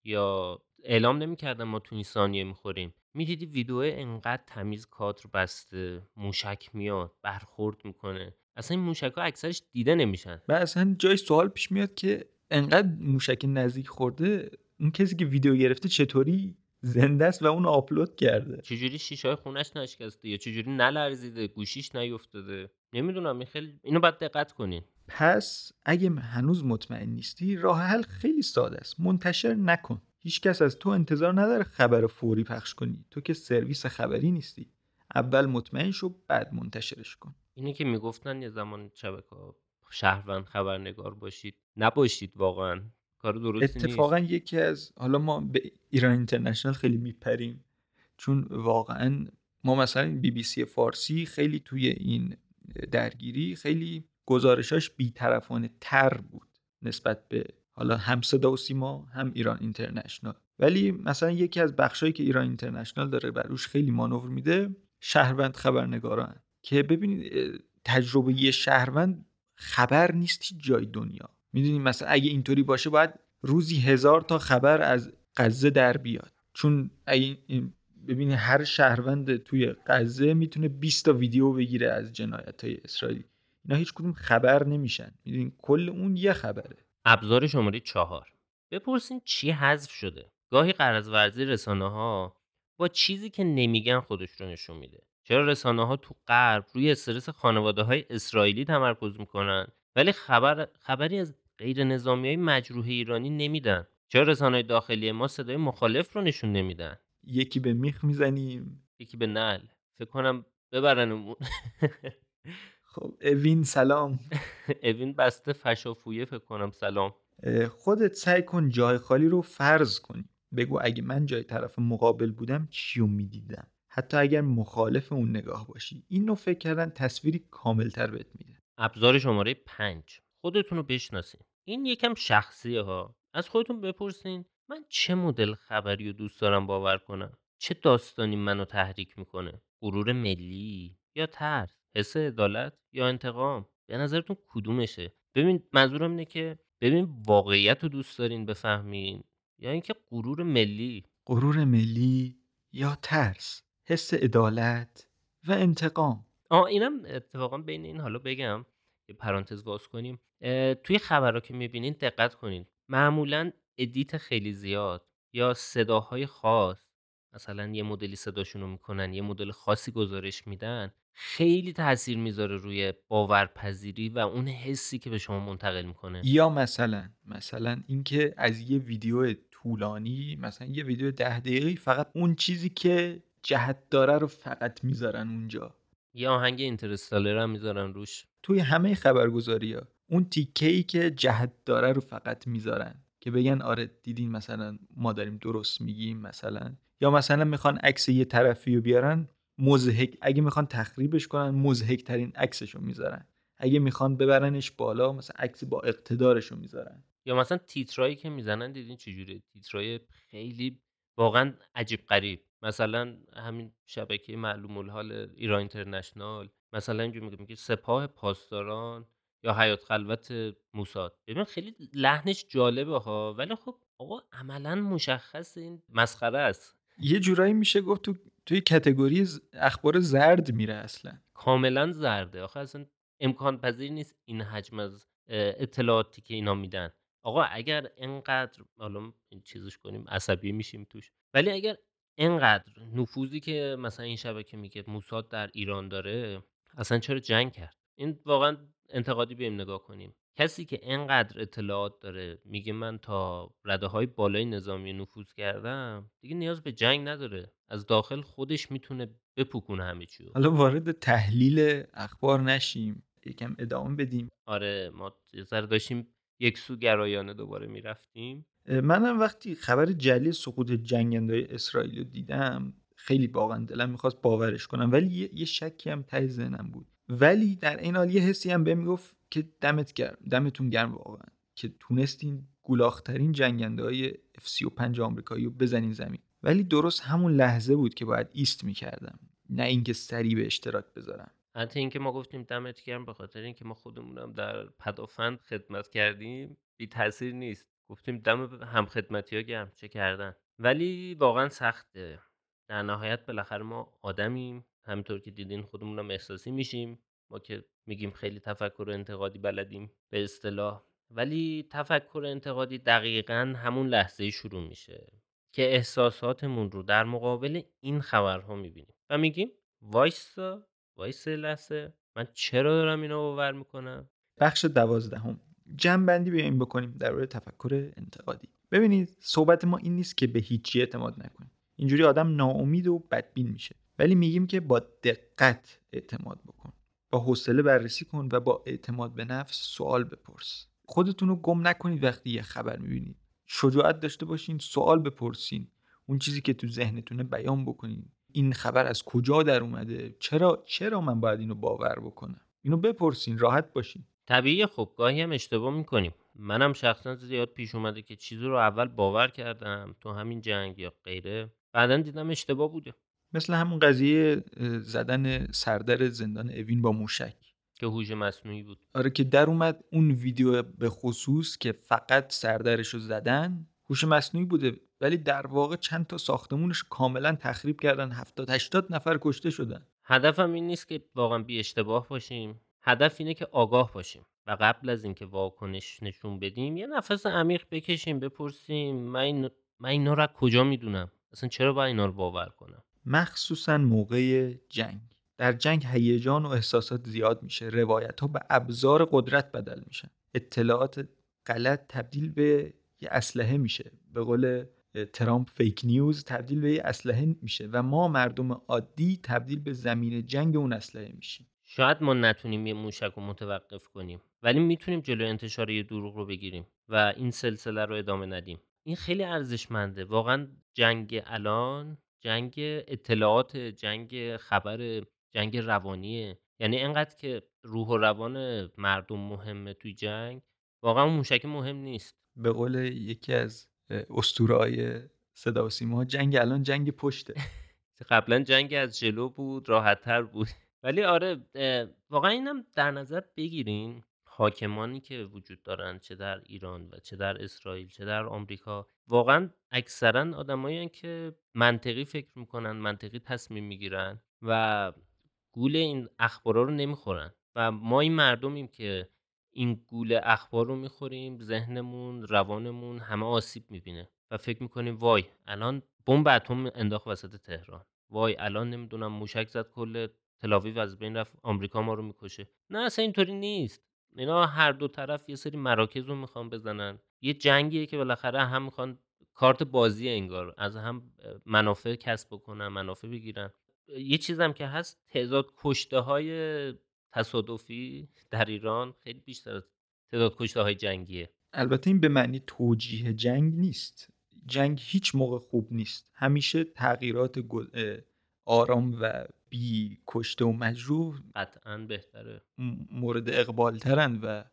S2: یا اعلام نمیکردن ما تو این ثانیه میخوریم. میدیدی ویدیو انقدر تمیز کادر بسته، موشک میاد برخورد میکنه، اصلا این موشک‌ها اکثرش دیده نمیشن.
S1: و اصلا جای سوال پیش میاد که انقدر موشک نزدیک خورده، اون کسی که ویدیو گرفته چطوری زنده است و اون آپلود کرده؟
S2: چجوری شیشه‌های خونش نشکسته یا چجوری نلرزیده، گوشیش نیفتاده؟ نمیدونم، این خیلی اینو باید دقت کنین.
S1: پس اگه هنوز مطمئن نیستی، راه حل خیلی ساده است. منتشر نکن. هیچ کس از تو انتظار نداره خبر فوری پخش کنی. تو که سرویس خبری نیستی. اول مطمئن شو بعد منتشرش کن.
S2: اینی که میگفتن یه زمان شبکه‌ها شهروند خبرنگار باشید، نباشید، واقعا کار درستی نیست.
S1: اتفاقا یکی از حالا ما به ایران اینترنشنال خیلی میپریم، چون واقعا ما مثلا بی بی سی فارسی خیلی توی این درگیری خیلی گزارشاش بی‌طرفانه تر بود نسبت به حالا هم صدا و سیما هم ایران اینترنشنال. ولی مثلا یکی از بخشایی که ایران اینترنشنال داره و روش خیلی مانور میده شهروند خبرنگاران، که ببینید تجربه یه شهروند خبر نیست هیچ جای دنیا. میدونید مثلا اگه اینطوری باشه باید روزی هزار تا خبر از غزه در بیاد، چون اگه ببینید هر شهروند توی غزه میتونه بیست تا ویدیو بگیره از جنایت‌های اسرائیل، اینا هیچ کدوم خبر نمیشن. میدونید کل اون یه خبره.
S2: ابزار شماره چهار، بپرسین چی حذف شده. گاهی غرض ورزی رسانه‌ها با چیزی که نمیگن خودش رو نشون میده. چرا رسانه‌ها تو غرب روی استرس خانواده‌های اسرائیلی تمرکز میکنن ولی خبر خبری از غیر نظامی‌های مجروح ایرانی نمیدن؟ چرا رسانه‌های داخلی ما صدای مخالف رو نشون نمیدن؟
S1: یکی به میخ میزنیم.
S2: یکی به نعل. فکر کنم ببرنمون.
S1: خب اوین سلام.
S2: اوین بسته فشافویه فکر کنم. سلام.
S1: خودت سعی کن جای خالی رو فرض کنی. بگو اگه من جای طرف مقابل بودم چیو میدیدم، حتی اگر مخالف اون نگاه باشی. این نوع فکر کردن تصویری کاملتر بهت میده.
S2: ابزار شماره پنج، خودتون رو بشناسین. این یکم شخصیه ها. از خودتون بپرسین من چه مدل خبری رو دوست دارم باور کنم؟ چه داستانی منو تحریک میکنه؟ غرور ملی یا ترس؟ حس عدالت یا انتقام؟ به نظرتون کدومشه؟ ببین منظورم اینه که ببین واقعیت رو دوست دارین بفهمین یا اینکه غرور ملی؟
S1: غرور ملی یا ترس، حس عدالت و انتقام.
S2: آه اینم اتفاقا بین این حالا بگم یه پرانتز باز کنیم. توی خبرها که میبینین دقت کنین، معمولا ادیت خیلی زیاد یا صداهای خاص، مثلا یه مدلی صداشونو میکنن، یه مدل خاصی گزارش میدن، خیلی تاثیر میذاره روی باورپذیری و اون حسی که به شما منتقل میکنه.
S1: یا مثلا مثلا اینکه از یه ویدیو طولانی، مثلا یه ویدیو ده دقیقه‌ای، فقط اون چیزی که جهت داره رو فقط میذارن اونجا.
S2: یه آهنگ اینترستالر هم میذارن روش.
S1: توی همه خبرگزاری‌ها اون تیکه‌ای که جهت داره رو فقط میذارن که بگن آره دیدین مثلا ما داریم درست میگیم مثلا. یا مثلا میخوان عکس یه طرفی رو بیارن مضحک، اگه میخوان تخریبش کنن مضحک ترین عکسشو میذارن، اگه میخوان ببرنش بالا مثلا عکس با اقتدارشو میذارن.
S2: یا مثلا تیترایی که میزنن دیدین چجوریه؟ تیترای خیلی واقعا عجیب غریب. مثلا همین شبکه معلوم الحال ایران اینترنشنال مثلا اینجوری میگه میگه سپاه پاسداران یا حیات خلوت موساد. ببین خیلی لحنش جالبه ها، ولی خب آقا عملا مشخص این مسخره است.
S1: یه جورایی میشه گفت تو توی کتگوری ز- اخبار زرد میره اصلا.
S2: کاملا زرده. آخه اصلا امکان پذیر نیست این حجم از اه، اطلاعاتی که اینا میدن. آقا اگر اینقدر حالا این چیزش کنیم عصبی میشیم توش، ولی اگر اینقدر نفوذی که مثلا این شبکه میگه موساد در ایران داره، اصلا چرا جنگ کرد؟ این واقعا انتقادی بهم نگاه کنیم. کسی که اینقدر اطلاعات داره میگه من تا رده های بالای نظامی نفوذ کردم، دیگه نیاز به جنگ نداره. از داخل خودش میتونه بپوکونه همه چیو.
S1: حالا وارد تحلیل اخبار نشیم، یکم ادامه بدیم.
S2: آره ما یه ذره داشتیم یک سو گرایانه دوباره میرفتیم.
S1: منم وقتی خبر جعلی سقوط جنگنده‌های اسرائیل رو دیدم خیلی واقعا دلم میخواست باورش کنم، ولی یه, یه شکی هم ته ذهنم بود. ولی در این حال یه حسی هم بهم میگفت که دمت گرم، دمتون گرم واقعا که تونستین گولاخترین جنگنده‌های اف سی و پنج آمریکایی رو بزنین زمین. ولی درست همون لحظه بود که باید ایست میکردم، نه اینکه سریع به اشتراک بذارم.
S2: حتی اینکه ما گفتیم دمت گرم به خاطر اینکه ما خودمونم در پدافند خدمت کردیم بی تاثیر نیست. گفتیم دم هم خدمتی ها گرم چه کردن. ولی واقعا سخته. در نهایت بالاخره ما آدمیم، همینطور که دیدین خودمونم احساسی میشیم. ما که میگیم خیلی تفکر انتقادی بلدیم به اصطلاح، ولی تفکر انتقادی دقیقاً همون لحظه شروع میشه که احساساتمون رو در مقابل این خبرها میبینیم و میگیم وایسا وایسا یه لحظه، من چرا دارم اینو باور میکنم؟
S1: بخش دوازدهم، جمع بندی بیایم بکنیم در مورد تفکر انتقادی. ببینید صحبت ما این نیست که به هیچی اعتماد نکنیم، اینجوری آدم ناامید و بدبین میشه. ولی میگیم که با دقت اعتماد بکن، با حوصله بررسی کن و با اعتماد به نفس سوال بپرس. خودتون رو گم نکنید وقتی یه خبر میبینید. شجاعت داشته باشین، سوال بپرسین، اون چیزی که تو ذهنتونه بیان بکنین. این خبر از کجا در اومده؟ چرا چرا من باید اینو باور بکنم؟ اینو بپرسین، راحت باشین.
S2: طبیعیه. خب گاهی هم اشتباه میکنیم. منم شخصا زیاد پیش اومده که چیزی رو اول باور کردم تو همین جنگ یا غیره، بعدن دیدم اشتباه بوده.
S1: مثل همون قضیه اه، زدن سردر زندان اوین با موشک
S2: که هوش مصنوعی بود.
S1: آره که در اومد اون ویدیو به خصوص که فقط سردرشو زدن هوش مصنوعی بوده، ولی در واقع چند تا ساختمونش کاملا تخریب کردن، هفتاد هشتاد نفر کشته شدن.
S2: هدفم این نیست که واقعا بی اشتباه باشیم. هدف اینه که آگاه باشیم و قبل از اینکه واکنش نشون بدیم یه نفس عمیق بکشیم، بپرسیم من این من اینا رو از کجا میدونم؟ اصلا چرا باید اینا رو باور کنم؟
S1: مخصوصا موقع جنگ. در جنگ هیجان و احساسات زیاد میشه، روایت ها به ابزار قدرت بدل میشن، اطلاعات غلط تبدیل به یه اسلحه میشه، به قول ترامپ فیک نیوز تبدیل به یه اسلحه میشه و ما مردم عادی تبدیل به زمین جنگ اون اسلحه میشیم.
S2: شاید ما نتونیم یه موشک رو متوقف کنیم، ولی میتونیم جلوی انتشار یه دروغ رو بگیریم و این سلسله رو ادامه ندیم. این خیلی ارزشمنده. واقعا جنگ الان جنگ اطلاعات، جنگ خبر، جنگ روانیه. یعنی انقدر که روح و روان مردم مهمه توی جنگ، واقعا اون موشک مهم نیست.
S1: به قول یکی از اسطوره‌های صدا و سیما، جنگ الان جنگ پشته.
S2: قبلا جنگ از جلو بود، راحت‌تر بود. ولی آره واقعا اینم در نظر بگیرین، حاکمانی که وجود دارن چه در ایران و چه در اسرائیل چه در آمریکا، واقعا اکثرا آدمایی هستن که منطقی فکر میکنن، منطقی تصمیم میگیرن و گول این اخبارا رو نمیخورن و ما این مردمیم که این گول اخبار رو میخوریم، ذهنمون، روانمون همه آسیب میبینه و فکر میکنیم وای الان بمب اتم انداخت وسط تهران، وای الان نمیدونم موشک زد کل تل‌آویو از بین رفت، آمریکا ما رو میکشه. نه اصلا اینطوری نیست. اینا هر دو طرف یه سری مراکز رو میخوان بزنن. یه جنگیه که بالاخره هم میخوان کارت بازی انگار از هم منافع کسب بکنن، منافع بگیرن. یه چیزم که هست، تعداد کشته های تصادفی در ایران خیلی بیشتر از تعداد کشته های جنگیه.
S1: البته این به معنی توجیه جنگ نیست. جنگ هیچ موقع خوب نیست. همیشه تغییرات آرام و بی کشته و مجروح
S2: قطعاً بهتره،
S1: مورد اقبال ترن و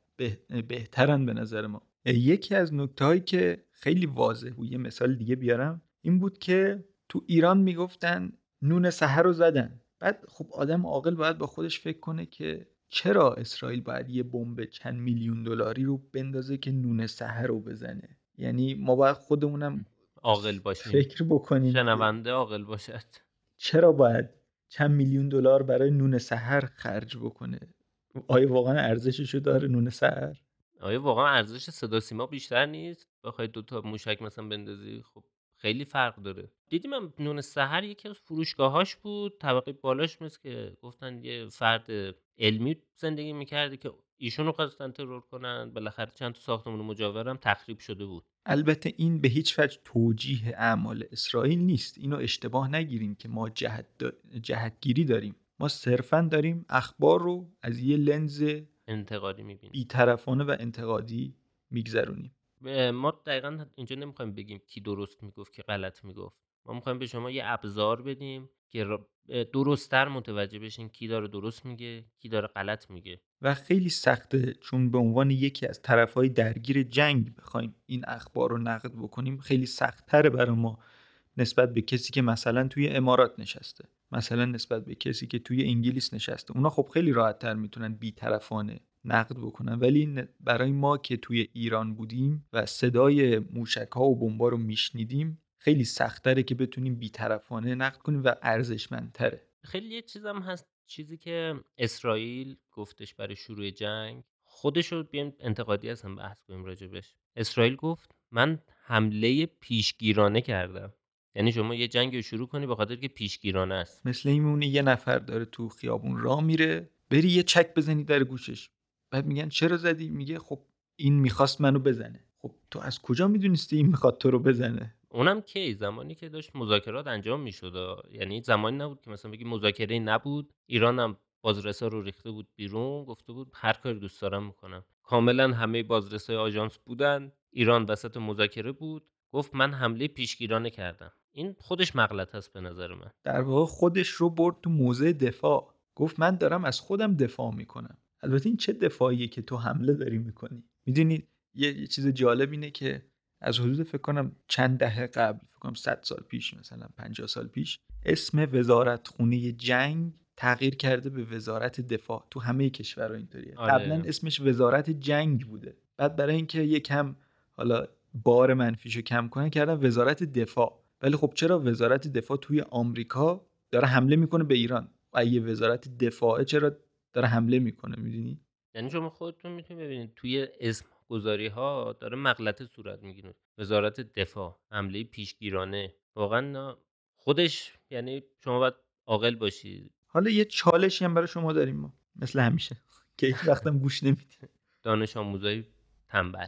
S1: بهترن به نظر ما. یکی از نکته هایی که خیلی واضح بود، یه مثال دیگه بیارم، این بود که تو ایران میگفتن نون سحر رو زدن. بعد خب آدم عاقل باید با خودش فکر کنه که چرا اسرائیل باید یه بمب چند میلیون دلاری رو بندازه که نون سحر رو بزنه؟ یعنی ما باید خودمونم
S2: عاقل باشیم،
S1: فکر بکنیم،
S2: شنونده عاقل باشد.
S1: چرا باید چند میلیون دلار برای نون سحر خرج بکنه؟ آیا واقعا ارزششو داره نون سحر؟
S2: آیا واقعا ارزش صدا سیما بیشتر نیست؟ بخوای دو تا موشک مثلا بندازی، خب خیلی فرق داره. دیدیم من نون سحر یکی از فروشگاهاش بود، طبقه بالاش مثل که گفتن یه فرد علمی زندگی میکرده که ایشون رو خواستن ترور کنن، بالاخره چند تا ساختمون مجاورم تخریب شده بود.
S1: البته این به هیچ وجه توجیه اعمال اسرائیل نیست. اینو اشتباه نگیریم که ما جهت دا... جهتگیری داریم. ما صرفاً داریم اخبار رو از یه لنز
S2: انتقادی میبینیم،
S1: بی‌طرفانه و انتقادی میگذرونیم.
S2: ما دقیقاً اینجا نمیخوایم بگیم کی درست میگفت کی غلط میگفت. ما میخوایم به شما یه ابزار بدیم که درست‌تر متوجه بشین کی داره درست میگه، کی داره غلط میگه.
S1: و خیلی سخته، چون به عنوان یکی از طرفهای درگیر جنگ بخوایم این اخبار رو نقد بکنیم. خیلی سخت‌تره برای ما نسبت به کسی که مثلا توی امارات نشسته، مثلا نسبت به کسی که توی انگلیس نشسته. اونا خب خیلی راحت‌تر میتونن بی‌طرفانه نقد بکنن، ولی برای ما که توی ایران بودیم و صدای موشک‌ها و بمب‌ها رو میشنیدیم، خیلی سخت‌تره که بتونیم بی‌طرفانه نقد کنیم و ارزشمندتره.
S2: خیلی یه چیزم هست، چیزی که اسرائیل گفتش برای شروع جنگ، خودشو بیایم انتقادی هستم بحث کنیم راجبش. اسرائیل گفت من حمله پیشگیرانه کردم. یعنی شما یه جنگ رو شروع کنی به خاطر که پیشگیرانه است.
S1: مثل این میمونه یه نفر داره تو خیابون راه میره، بری یه چک بزنی در گوشش، بعد میگن چرا زدی؟ میگه خب این میخواست منو بزنه. خب تو از کجا میدونستی این میخواد تو رو بزنه؟
S2: اونم کی؟ زمانی که داشت مذاکرات انجام میشد. یعنی زمانی نبود که مثلا بگی مذاکره نبود، ایران هم بازرسا رو ریخته بود بیرون، گفته بود هر کاری دوست دارم میکنم. کاملا همه بازرسای آژانس بودن، ایران وسط مذاکره بود، گفت من حمله پیشگیرانه کردم. این خودش مغلطه است به نظر من.
S1: در واقع خودش رو برد تو موضع دفاع، گفت من دارم از خودم دفاع میکنم. البته این چه دفاعیه که تو حمله داری میکنی؟ میدونی یه،, یه چیز جالب اینه که از حدود فکر کنم چند دهه قبل، فکر کنم صد سال پیش، مثلا پنجاه سال پیش، اسم وزارت خونه جنگ تغییر کرده به وزارت دفاع. تو همه کشورها اینطوریه.
S2: آره.
S1: قبلا اسمش وزارت جنگ بوده، بعد برای اینکه یکم حالا بار منفیشو کم کنن کردن وزارت دفاع. ولی خب چرا وزارت دفاع توی آمریکا داره حمله میکنه به ایران و اگه وزارت دفاع چرا داره حمله میکنه؟ میدونی؟
S2: یعنی شما خودتون میتونید ببینید توی اسم گذاری ها داره مغلطه صورت میگیره. وزارت دفاع، حمله پیشگیرانه، واقعا خودش، یعنی شما باید عاقل باشید.
S1: حالا یه چالشی هم برای شما داریم ما، مثل همیشه که هیچ وقتم گوش نمیدید.
S2: دانش آموزای تنبل.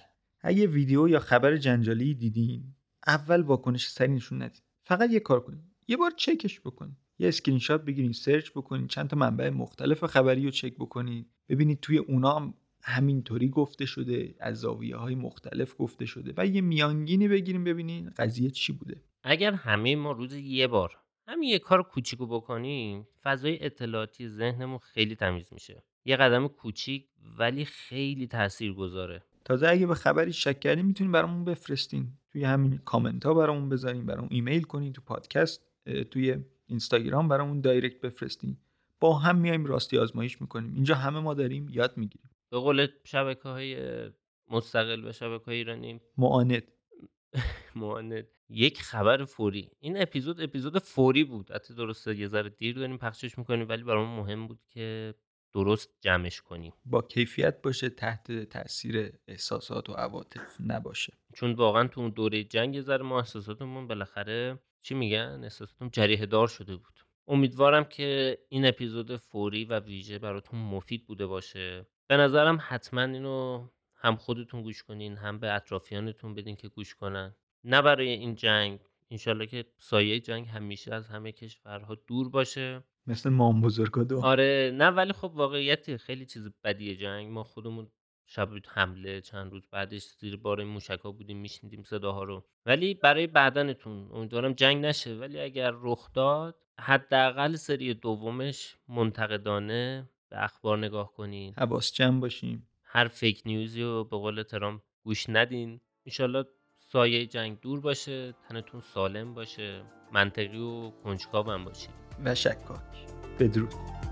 S1: اگه ویدیو یا خبر جنجالی دیدین، اول واکنش سری نشون ندید. فقط یه کار کنید. یه بار چکش بکنید. یه اسکرین شات بگیرین، سرچ بکنین، چند تا منبع مختلف خبری رو چک بکنید. ببینید توی اونا هم همینطوری گفته شده، از زاویه‌های مختلف گفته شده و یه میانگینی بگیریم ببینین قضیه چی بوده.
S2: اگر همه ما روز یه بار همین یه کار کوچیکو بکنیم، فضای اطلاعاتی ذهنمون خیلی تمیز میشه. یه قدم کوچیک ولی خیلی تاثیرگذاره.
S1: تازه اگه به خبری شک کردین میتونین برامون بفرستین، توی همین کامنت ها برامون بذارین، برامون ایمیل کنین، تو پادکست، توی اینستاگرام برامون دایرکت بفرستین. با هم میایم راستی آزمایش میکنیم. اینجا همه ما داریم یاد میگیریم.
S2: به قول شبکه‌های مستقل و شبکه‌های ایرانی
S1: معاند
S2: معاند، یک خبر فوری. این اپیزود اپیزود فوری بود. حتی درسته یه ذره دیر داریم پخشش میکنیم، ولی برامون مهم بود که درست جمعش کنیم،
S1: با کیفیت باشه، تحت تاثیر احساسات و عواطف نباشه.
S2: چون واقعا تو اون دوره جنگ یه ذره ما احساساتمون بالاخره چی میگن احساساتمون جریحه دار شده بود. امیدوارم که این اپیزود فوری و ویژه براتون مفید بوده باشه. به نظرم حتما اینو هم خودتون گوش کنین، هم به اطرافیانتون بدین که گوش کنن. نه برای این جنگ، انشالله که سایه جنگ همیشه از همه کشورها دور باشه،
S1: مثل مام بزرگادو.
S2: آره نه، ولی خب واقعیت خیلی چیز بدیه جنگ. ما خودمون شب حمله چند روز بعدش زیر بار این موشک‌ها بودیم، میشنیدیم صداها رو. ولی برای بعدنتون امیدوارم جنگ نشه، ولی اگر رخ داد حداقل سری دومش منتقدانه به اخبار نگاه کنین،
S1: حواس جمع باشیم.
S2: هر فیک نیوزی رو به قول ترامپ گوش ندین. انشالله سایه جنگ دور باشه، تنتون سالم باشه، منطقی و کنجکاو هم باشین
S1: و شکاک. بدرود.